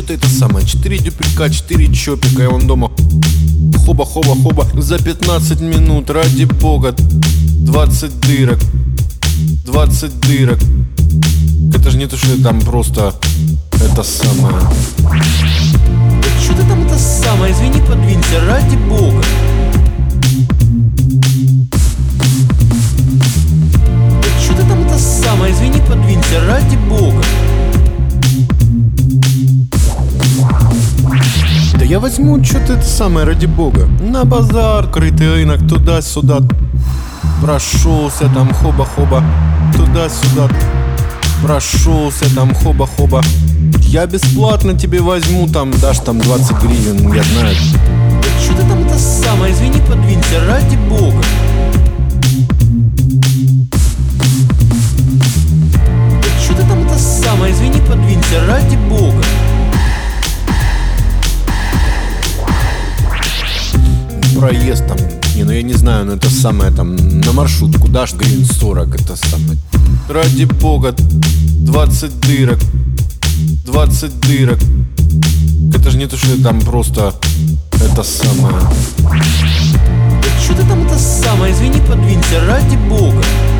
ты это самое, 4 дюпелька, 4 чопика, и он дома хоба-хоба-хоба за 15 минут, ради бога. 20 дырок, 20 дырок. Это же не то, что там просто это самое. Да что ты там это самое, извини, подвинься, ради бога. Да что ты там это самое, извини, подвинься, ради бога. Да я возьму что-то это самое, ради бога. На базар, крытый рынок, туда-сюда. Прошелся там хоба-хоба, туда-сюда. Прошелся там хоба-хоба. Я бесплатно тебе возьму, там дашь там 20 гривен, я знаю. Да что ты там это самое, извини, подвинься, ради бога. Да что ты там это самое, извини, подвинься, ради бога. Проезд там, ну я не знаю, но это самое там на маршрутку дашь гривен 40, это самое. Ради бога, 20 дырок, 20 дырок. Это же не то, что там просто это самое. Да что ты там это самое, извини, подвинься, ради бога.